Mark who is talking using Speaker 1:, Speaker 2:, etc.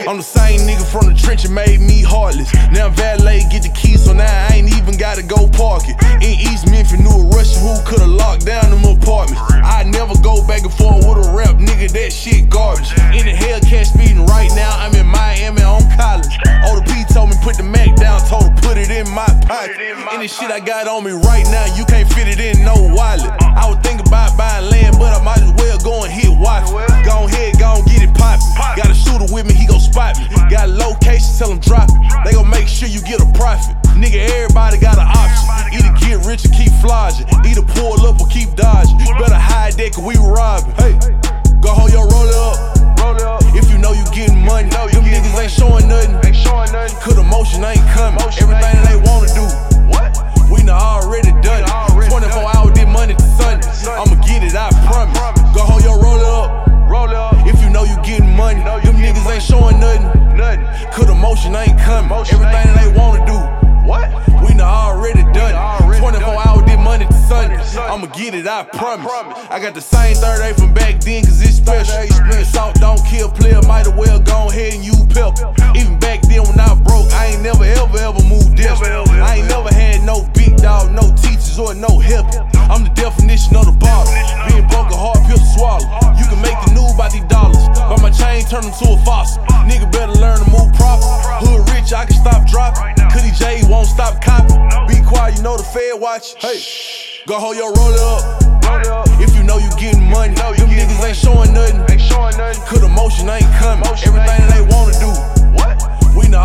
Speaker 1: I'm the same nigga from the trench and made me heartless. Now valet get the keys, so now I ain't even gotta go park it. In East Memphis, knew a Russian who could've locked down them apartments. I never go back and forth with a rap nigga, that shit garbage. In the Hellcat speeding right now, I'm in Miami on college. Older P told me put the Mac down, told her put it in my pocket. Any shit I got on me right now, you can't fit it in no wallet. I was thinking about buying land, but I might as well go and hit Wi-Fi. Go ahead, go and get it poppin'. Got a shooter with me, he gon' spot me. Got a location, tell him drop it. They gon' make sure you get a profit. Nigga, everybody got an option. Either get rich or keep flogging. Either pull up or keep dodging. Better hide that cause we robbing. Hey, go hold your roller up. If you know you getting money, them niggas ain't showing nothing. Cause the motion ain't coming. Everything they wanna do, we done already done it. 24 hours, did money to Sunday. I'ma get it, I promise. Go hold your roller up. If you know you getting money, them niggas ain't showing nothing. Cause the motion ain't coming. Everything they wanna do, we done already done it. 24 hours, did money to Sunday. I'ma get it, I promise. I got the same 38 from back then, cause it's special. Salt don't kill, player, might as well go ahead and use pepper. Even back then when I broke, I ain't never ever moved desperate. I ain't never had no big dog, no teachers or no help. I'm the definition of the bottle. Being broke a hard pill to swallow. You can make the news about these dollars, but my chain turn them to a fossil. Nigga better learn to move proper. Hood rich, I can stop dropping. Cuddy J won't stop copying. Be quiet, you know the Fed watch. Hey, go hold your roller up. If you know you getting money, them niggas ain't showing nothing. Cause the motion ain't coming. Everything they wanna do, we done